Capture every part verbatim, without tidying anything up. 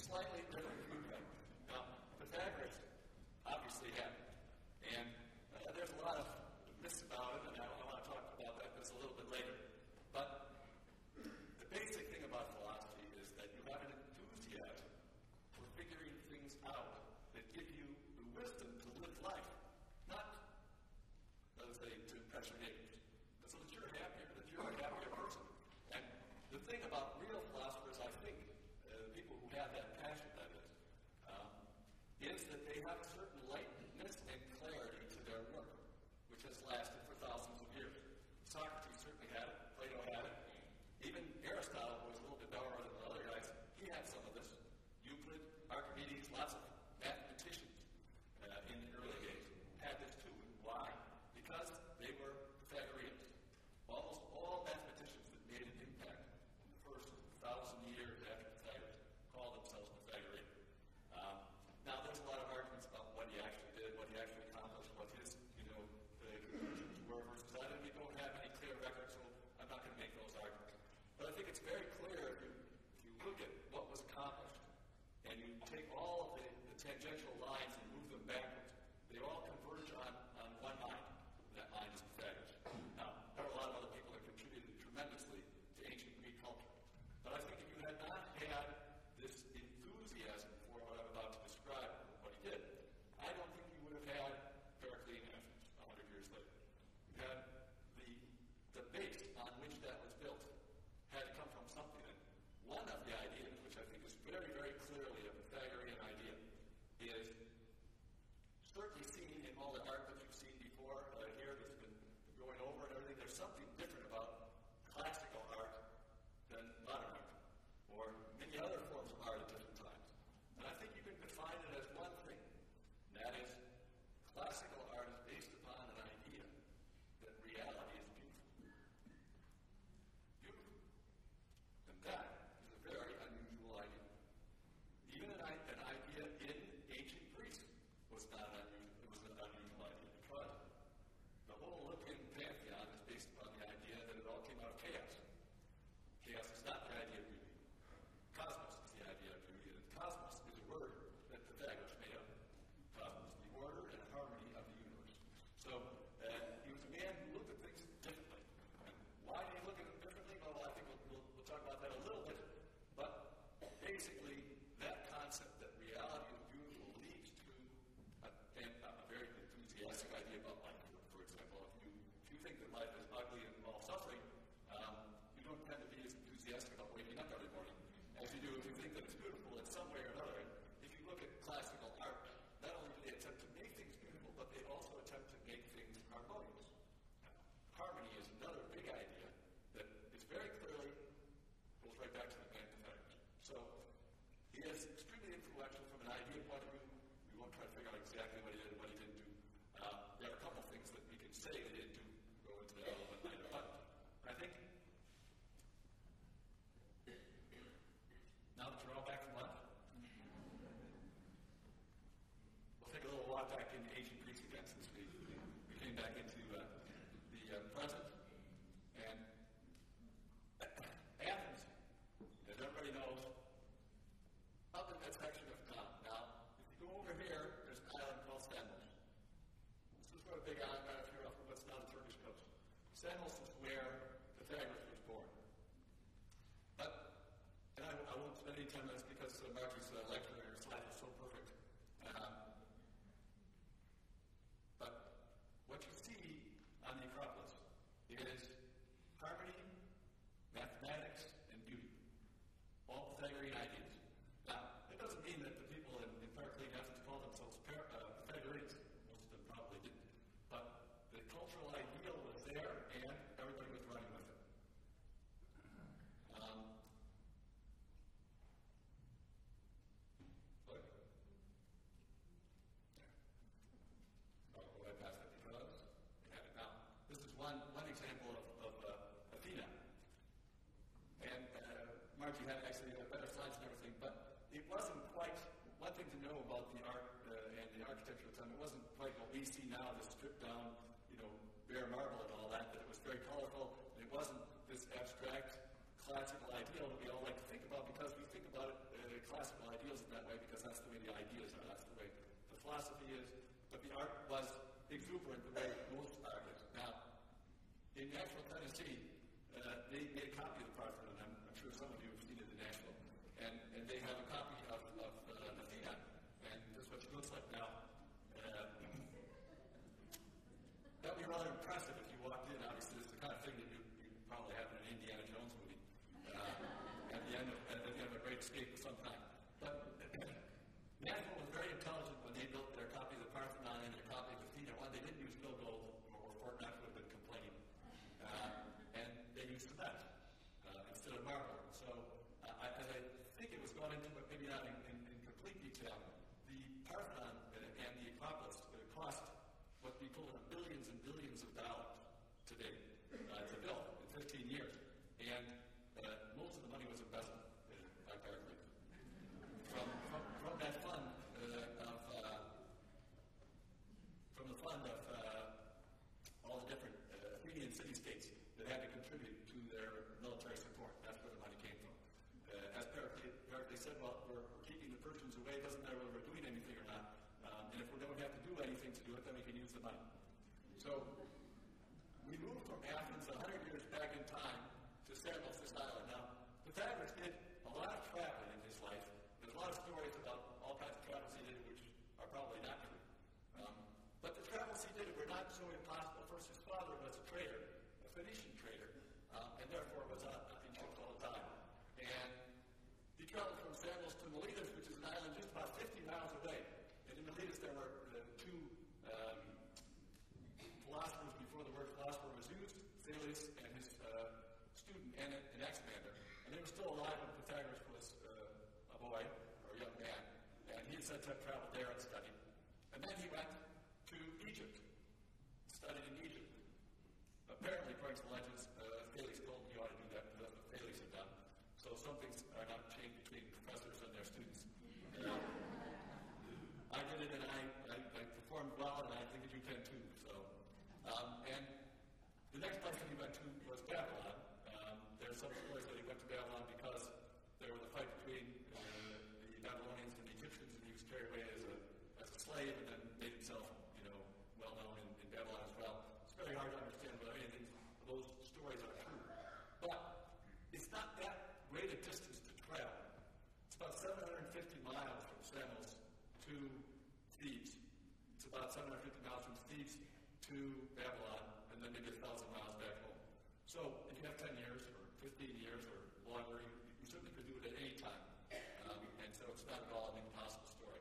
slightly different viewpoint. Now, Pythagoras obviously had it. And uh, there's a lot of myths about it, and I, I want to talk about that just a little bit later. But the basic thing about philosophy is that you have an enthusiasm for figuring things out that give you the wisdom to live life, not, let's say, to impress your neighbors, but so that you're happier, that you're a happier person. And the thing about real philosophers, I think, uh, people who have that passion, that is, um, is that they have a certain lightness and clarity to their work, which has lasted for thousands of years. Socrates certainly had it. Plato had it. Even Aristotle, who was a little bit dour than the other guys, he had some of this. Euclid, Archimedes, lots of mathematicians uh, in the early days had this too. Why? Because they were Pythagoreans. Almost all mathematicians that made an impact in the first thousand years after Pythagoras called themselves Pythagorean. Um, now, there's a lot of arguments about what he actually did, what he actually accomplished, what his, you know, the conclusions were versus that, and we don't have any clear record, so I'm not going to make those arguments. But I think it's very clear if you, if you look at what was accomplished, and you take all of the, the tangential lines and move them backwards, they all converge on, on one line. That line is Pythagoras. Now, there are a lot of other people that contributed tremendously to ancient Greek culture. But I think if you had not had this enthusiasm for what I'm about to describe, what he did, I don't think you would have had Pericles in Athens a hundred years later. You had the, the base on which that was built had to come from something. And one of the ideas, which I think is very, very clearly a Pythagorean idea, is certainly seen in all the art that you've seen before uh, here that's been going over and everything. There's something different about classical art than modern art, or many other forms of art at different times. And I think you can define it as one thing, and that is classical art is based upon an idea that reality is beautiful. Beautiful. And that is a very unusual idea. Even an, an idea in ancient Greece was not an unusual, it was an unusual idea because the whole Olympian pantheon is based upon the idea that it all came out of chaos. Chaos is not the idea of beauty. Cosmos is the idea of beauty, and cosmos is a word that Pythagoras made up. Cosmos, the order and harmony of the universe. So uh, he was a man who looked at things differently. And why did he look at them differently? Well, I think we'll, we'll, we'll talk about that a little bit. But basically, that concept that reality is beautiful leads to a, a, a very enthusiastic idea about life. For example, if you, if you think that life is ugly and involves suffering, um, you don't tend to be as enthusiastic about waking up every morning as you do if you think that it's beautiful in some way or another. And if you look at classical art, not only do they attempt to make things beautiful, but they also attempt to make things harmonious. Harmony is another big idea that is very clearly goes right back to the man Pythagoras. So he is extremely influential from an idea point of view. We won't try to figure out exactly what he did and what he didn't do. Uh, there are a couple of things that we can say that he didn't do. We'll go into that a little bit later. But I think now that you're all back from lunch, we'll take a little walk back into ancient Greece again since we, we came back into uh, the uh, present. And Athens, as everybody knows, up in that section of town. Now, if you go over here, there's an island called Samos. This is where a big island right up here off of what's now the Turkish coast. Samos is where Pythagoras was born. But, and I, I won't spend any time on this because uh, Margie's uh, lecture or slide is so perfect. Um, but what you see on the Acropolis is harmony, mathematics, and beauty. All Pythagorean ideas. Now, it doesn't mean that the people in, in Pericles Athens call themselves par- uh, Pythagoreans. Most of them probably didn't. But the cultural ideal was there, and everybody was running with it. Um, look. I'll go right past that because we have it now. This is one, one example of, of uh, Athena. And uh, Margie had actually uh, better slides and everything, but it wasn't quite, one thing to know about the art uh, and the architecture at the time, it wasn't quite what we see now, the stripped down, you know, bare marble and all that, that it was very colorful, and it wasn't this abstract classical ideal that we all like to think about because we think about it, uh, classical ideals philosophy is, but the art was exuberant the way most art is. Now, in Nashville, Tennessee, uh, they made a copy of the Parthenon. I'm, I'm sure some of you have seen it in Nashville. And, and they have a copy of, of uh, Athena. And this is what she looks like now. Uh, that would be rather impressive if you walked in. Obviously, this is the kind of thing that you, you probably have in an Indiana Jones movie uh, at, the end of, at the end of a great escape of some kind. But Nashville was very intelligent when they built their copy of the Parthenon and their copy of Athena. One, they didn't use mill gold, or, or Fort Knox would have been complaining. Uh, and they used cement uh, instead of marble. So, uh, I, as I think it was gone into, but maybe not in, in, in complete detail, the Parthenon and, and the Acropolis uh, cost what we call billions and billions of dollars today uh, to build in fifteen years. And uh, most of the money was invested uh, by Berkeley. From, from, from that fund uh, of, uh, from the fund of uh, all the different uh, Athenian city-states that had to contribute to their military support. That's where the money came from. Uh, as Pericles, Pericles said, well, we're, we're keeping the Persians away. It doesn't matter whether we're doing anything or not. Um, and if we don't have to do anything to do it, then we can use the money. So we moved from Athens one hundred years back in time to Samos, this island. Now, Pythagoras did a lot of traveling in his life. There's a lot of stories about all kinds of travels he did, which are probably not true. Um, but the travels he did were not so impossible. First, his father was a trader, a Phoenician trader, um, and therefore was on, in ships all the time. And he traveled from Samos to Miletus, which is an island just about fifty miles away. And in Miletus, there were uh, two um, philosophers before the word philosopher was used, Thales and his uh, student, Anaximander. And they were still alive when Pythagoras was uh, a boy or a young man. And he had said to have traveled there and studied. And then he went to Egypt, studied in Egypt. Apparently, according to the legends, uh, Thales told him he ought to do that because that's what Thales had done. So some things are not changed between professors and their students. Uh, I did it and I, I, I performed well, and I think that you can too. So, um, and the next place that he went to was Babylon. Um, there's some stories that he went to Babylon because there was a fight between uh, the Babylonians and the Egyptians, and he was carried away as a, as a slave and then made himself, you know, well known in, in Babylon as well. It's very hard to understand whether anything of those stories are true. But it's not that great a distance to travel. It's about seven hundred fifty miles from Samos to Thebes. It's about seven hundred fifty miles from Thebes to Babylon, and then maybe a thousand miles back home. So if you have ten years or fifteen years or longer, you, you certainly could do it at any time. Um, and so it's not at all an impossible story.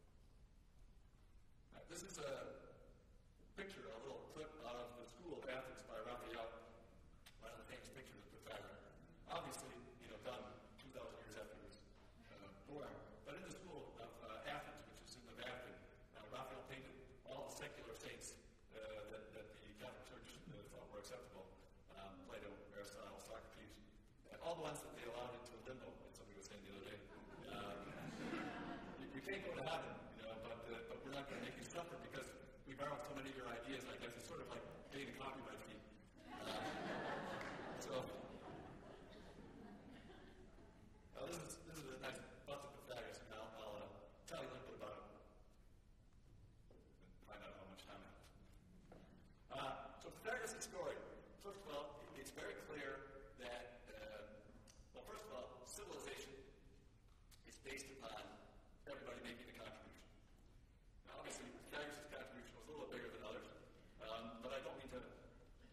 Now, this is a picture, a little clip out of the School of Athens by Raphael, one of the famous pictures of Pythagoras. Obviously, you know, done two thousand years after he was uh, born. But in the School of uh, Athens, which is in the Vatican, uh, Raphael painted all the secular saints uh, that, that the Catholic Church uh, thought were acceptable. Um, Plato, Aristotle, Socrates, and all the ones that they allowed into limbo, as somebody was saying the other day. Um, you, you can't go to heaven, you know, but, uh, but we're not going to make you suffer because we borrowed so many of your ideas. I guess it's sort of like paying a copyright fee. Uh, so, now this is, this is a nice bust of Pythagoras, and I'll, I'll uh, tell you a little bit about it. Find out how much time I have. Uh, so Pythagoras' story. First of all, it's very clear that, uh, well, first of all, civilization is based upon everybody making a contribution. Now, obviously, Pythagoras' contribution was a little bigger than others, um, but I don't mean to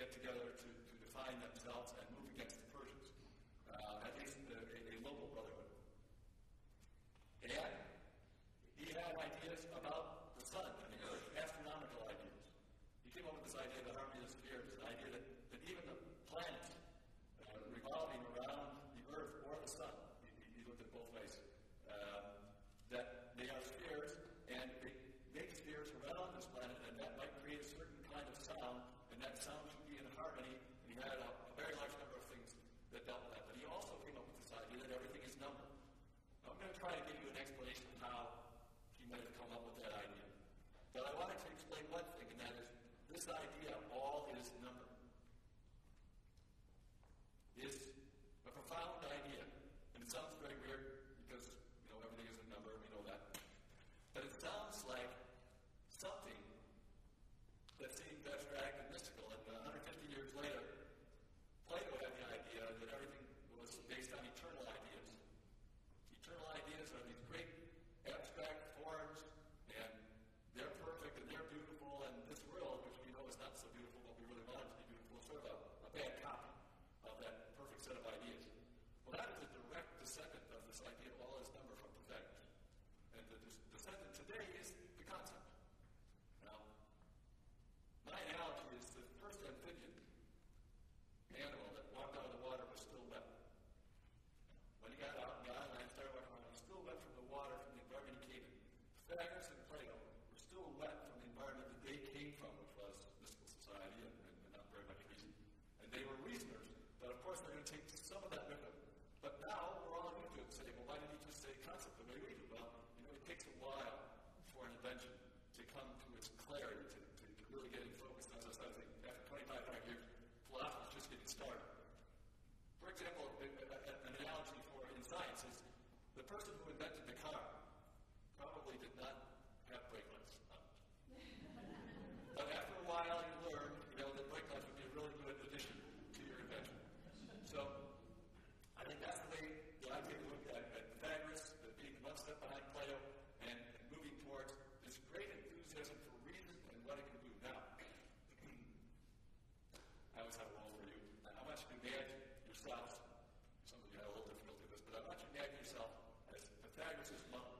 get together to, to define themselves and move against the Persians, uh, at least a, a, a local brotherhood. And he had ideas about the sun and the earth, astronomical ideas. He came up with this idea of the harmony of the spheres, an idea that, that even the planets uh, revolving around the earth or the sun, he, he looked at both ways, uh, that they are spheres, and they make spheres around this planet, and that might create a certain kind of sound, and that sound should be in harmony, and he had a, a very large number of things that dealt with that. But he also came up with this idea that everything is number. Now, I'm going to try to give you an explanation of how he might have come up with that idea. But I wanted to explain one thing, and that is this idea, all is number, is a profound idea. And it sounds very weird because, you know, everything is a number, we know that. But it sounds like something that seemed abstract and mystical. And uh, one hundred fifty years later, Plato had the idea that everything was based on eternal ideas. Eternal ideas are these great abstract forms, and they're perfect and they're beautiful, and this world, which we know is not so beautiful, but we really want it to be beautiful, is sort of a, a bad copy of that perfect set of ideas. Well, that is a direct descendant of this idea of all is number from Pythagoras. And the des- descendant today is the concept. Now, my analogy is the first amphibian animal that walked out of the water was still wet. When he got out and got on land and started walking around, he was still wet from the water from the environment he came in. Pythagoras and Plato were still wet from the environment that they came from, which was mystical society and, and, and not very much reason. And they were reasoners, but of course they're going to take some of that with them. But now we're all new to it and say, well, why did he just say concept the way we do? Well, you know, it takes a while for an invention to come to its clarity, to, to, to really get it focused on this. I think after twenty-five hundred years, philosophy is just getting started. For example, a, a, a, an analogy for in science is the person who invented the car probably did not have brake lights on. But after a while, you learn, you know, that brake lights would be a really good addition to your invention. So, I think that's the way that I take a look at, at Pythagoras, at being one step behind Plato, and, and moving towards this great enthusiasm for reason and what it can do. Now, I always have a role for you. I want you to imagine yourselves, some of you had a little difficulty with this, but I want you to imagine yourself as Pythagoras' mother.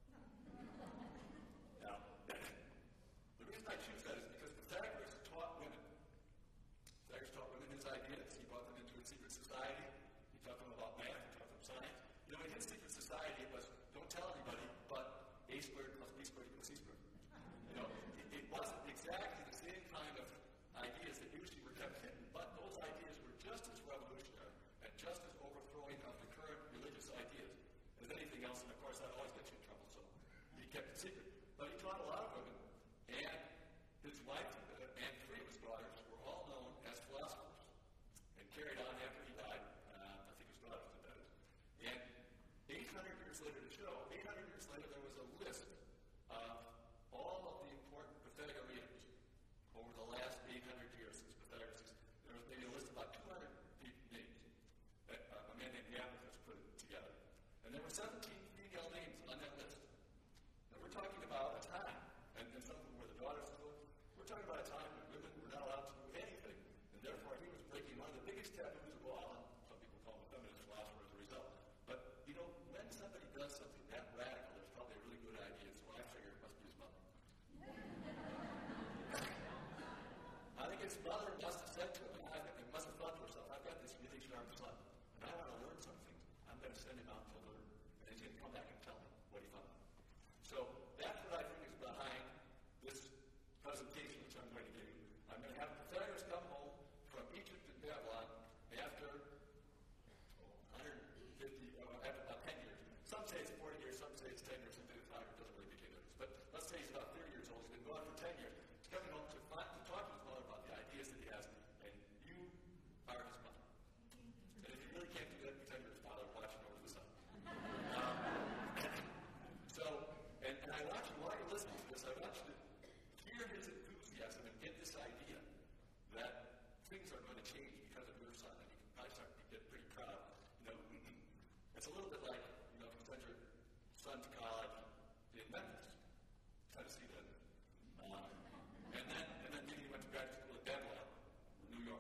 Now, the reason I choose that is because Pythagoras taught women. Pythagoras taught women his ideas. He brought them into a secret society. He taught them about math. He taught them science. You know, in his secret society, it was don't tell anybody, but a squared plus b squared equals c squared. You know, it, it wasn't exactly the same kind of ideas that usually were kept hidden, but those ideas were just as revolutionary and just as overthrowing of the current religious ideas as anything else. And of course, that always gets you in trouble. So he kept it secret. But he taught a lot of women, and his wife uh, and three of his daughters were all known as philosophers and carried on after he died. Uh, I think his daughters did that. And eight hundred years later to show, eight hundred years later, there was a list of all of the important Pythagoreans over the last eight hundred years since Pythagoras. There was maybe a list of about two hundred names that uh, a man named Iapetus put it together. And there were seventeen female names on that list. Now we're talking about a time, and, and some of them were the daughters of them. We're talking about a time when women were not allowed to do anything, and therefore he was breaking one of the biggest taboos of all, and some people call him a feminist philosopher as a result. But, you know, when somebody does something that radical, there's probably a really good idea, so I figure it must be his mother. I think his mother must have said to him, and I must have thought to herself, I've got this really sharp son, and I want to learn something. I'm going to send him out to learn, and he's going to come back and tell me what he found. So that's what I think is behind this presentation, which I'm going to give you. I'm going to have Pythagoras come home from Egypt and Babylon after one hundred fifty, uh, after about ten years. Some say it's forty years, some say it's ten years, and it doesn't really make any difference. But let's say he's about thirty years old. He's been gone for ten years. He's coming home to, find, to talk to his mother about the ideas that he has, and you are his mother. And if you really can't do that, pretend you're his father watching over the sun. Um, so, and, and I want you, while you're listening to this, I want you to hear his enthusiasm and get this idea that things are going to change because of your son, and you can probably start to get pretty proud. You know, it's a little bit like, you know, if you send your son to college in Memphis, Tennessee, then, um, and then and then maybe you went to graduate school at Babylon, New York.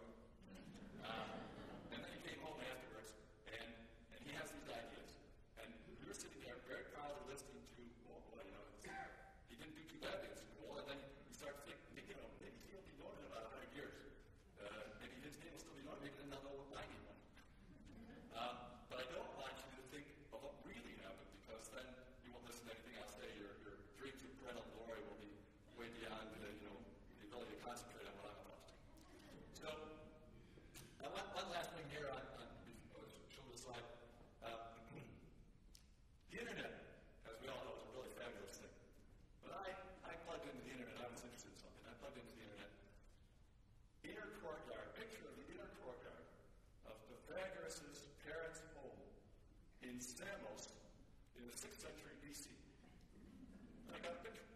in Samos in the sixth century B C. And I got a picture.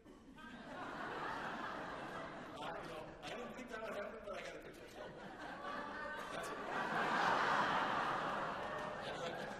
I, you know, I didn't think that would happen, but I got a picture. So that's it. I like that.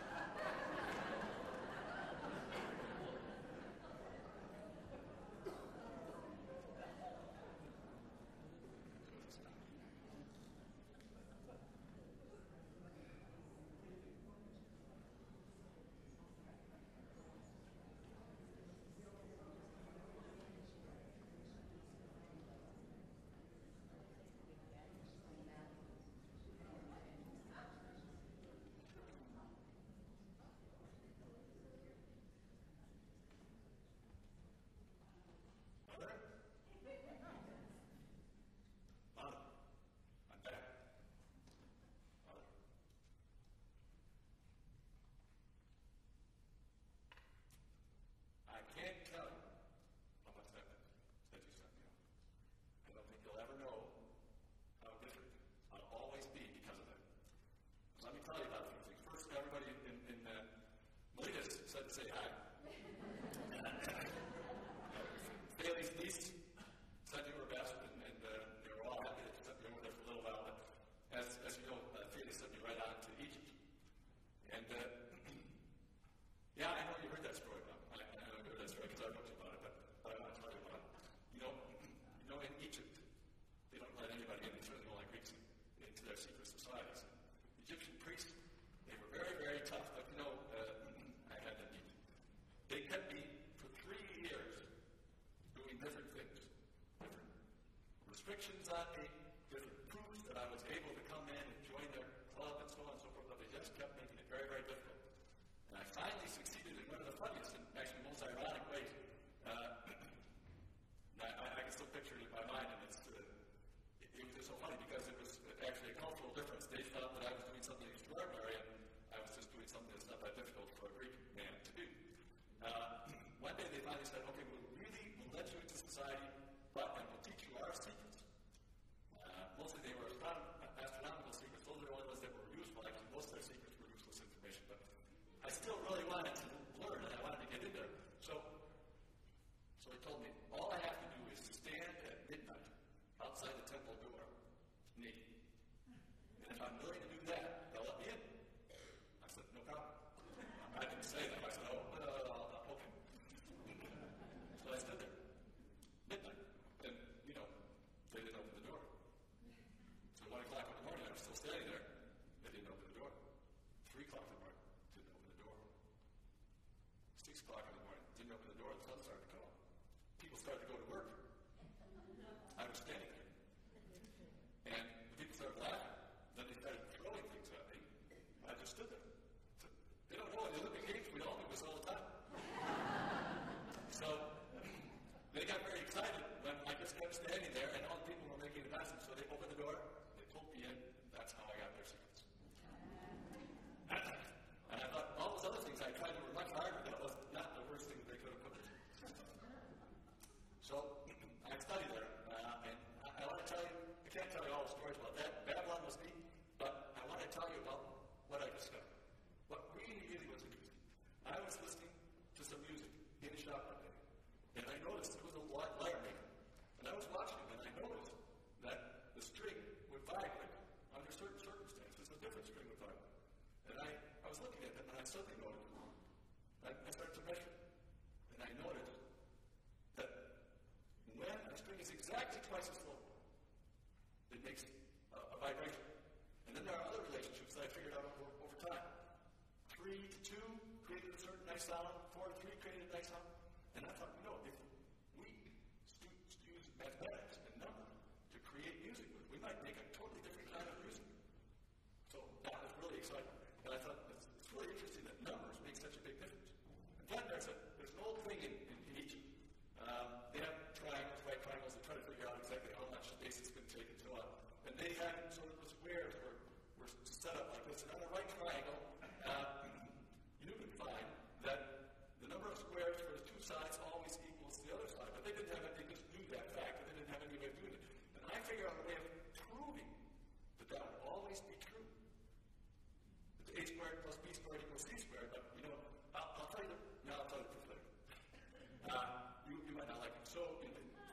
Say hi. Bailey's niece said you were best, and, and uh, they were all happy that you sent me over there for a little while. But as, as you know, uh, Bailey sent me right on to Egypt. And uh, yeah, I know you heard that story about it. I, I know you heard that story because I wrote you about it, but, but I want to tell you about it. You know, you know, in Egypt, they don't let anybody in. They certainly don't let Greeks in, into their secret societies. Egyptian priests, they were very, very tough. But you know, uh, they kept me for three years doing different things, different restrictions on me, different proofs that I was able to come in and join their club and so on and so forth, but they just kept making it very, very difficult. And I finally succeeded in one of the funniest and actually most ironic ways. Uh, I, I can still picture it in my mind, and it's, uh, it, it was just so funny because it was actually a cultural difference. They thought that I was doing something extraordinary, and I was just doing something that's not that difficult for a Greek man to do. Uh, one day they finally said, okay, we'll really we'll let you into society, but and we'll teach you our secrets. Uh, mostly they were astron- astronomical secrets. Those are the only ones that were useful. Actually, most of their secrets were useless information, but I still really wanted to learn, and I wanted to get in there. So, so he told me, all I have to do is stand at midnight outside the temple door, naked. And if I'm willing to do that, they'll let me in. I said, no problem. I didn't say that. I said, oh, uh, okay. So I stood there, midnight, and, you know, they didn't open the door. So one o'clock in the morning, I was still standing there. They didn't open the door. Three o'clock in the morning, didn't open the door. Six o'clock in the morning, didn't open the door. The sun started to come up. People started to go to work. I was standing there. And the people started laughing. Then they started throwing things at me. I just stood there. So, they don't know in the Olympic Games, we all do this all the time. So they got very excited when I just kept standing there and all the people were making a passage. So they opened the door, they pulled me in. That's how I got their secrets. And I thought all those other things I tried were much harder. That was not the worst thing they could have put me through. So I studied there, uh, and I, I want to tell you, I can't tell you all the stories about that. Babylon was neat, but I want to tell you about what I discovered. What really, really was interesting. I was listening to some music in a shop one day, and I noticed it was a lyre maker. And I was watching him, and I noticed that the string would vibrate under certain circumstances. A different string would vibrate. And I, I was looking at him, and I suddenly noticed. I, I started to measure, and I noticed that when a string is exactly twice as long, it makes a, a vibration. And then there are other relationships that I figured out over, over time. Three to two created a certain nice sound. Four to three created a nice sound. And I thought, you know, if we students use mathematics and numbers to create music, we might make a totally different kind of music. So that was really exciting. And I thought, it's, it's really interesting that numbers make such a big difference. In fact, there's, a, there's an old thing in, in, in Egypt. Um, they have triangles, right triangles, they try to figure out exactly how much space it's going to take and so on. And they had sort of the squares were, were set up like this. And on a right triangle, uh, you can find that the number of squares for the two sides always equals the other side. But they didn't have it, they just knew that fact, and they didn't have any way of doing it. And I figured out a way of proving that that would always be true. That a squared plus b squared equals c squared, but you know,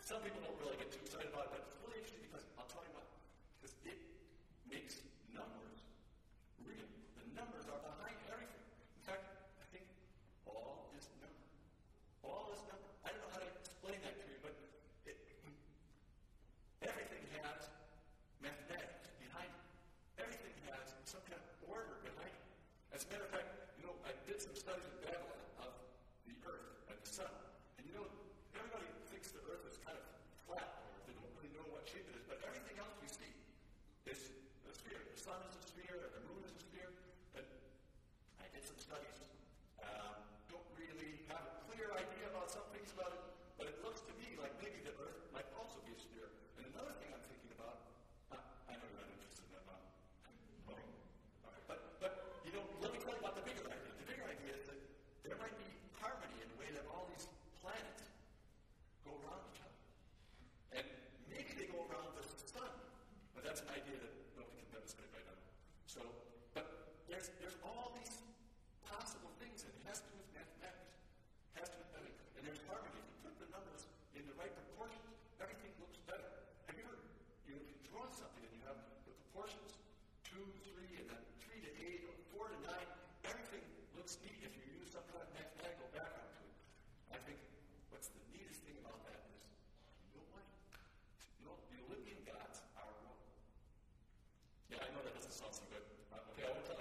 Some people don't really get too excited about it, but it's really interesting because I'll tell you what, because it makes numbers real. The numbers are behind everything. In fact, I think all is number. All is number. I don't know how to explain that to you, but it, everything has mathematics behind it. Everything has some kind of order behind it. As a matter of fact, you know, I did some studies in Babylon of the Earth and the Sun. And you know, everybody thinks the Earth is kind of flat, or they don't really know what shape it is, but everything else we see is a sphere. The Sun is a sphere, or the Moon is a sphere. But I did some studies. Um, don't really have a clear idea about some things about it, but it looks to me like maybe the Earth might also be a sphere. And another thing I'm thinking about, uh, I know you're not interested in that, Bob. Okay. All right. But, but, you know, let me tell you about the bigger idea. The bigger idea is that there might be harmony in the way that all these planets go around each other. And maybe they go around the sun. But that's an idea that nobody can demonstrate right now. So, but there's there's all these possible things, and it has to do with mathematics. It has to do with everything. And there's harmony. If you put the numbers in the right proportions, everything looks better. Have you ever, you know, if you draw something and you have the proportions, two, three, and then three to eight, or four to nine, everything looks neat if you use some kind of mathematical background to it. I think what's the neatest thing about that is, you know what? You know, the Olympian gods are wrong. Yeah, I know that doesn't sound so good. Uh, okay, I won't tell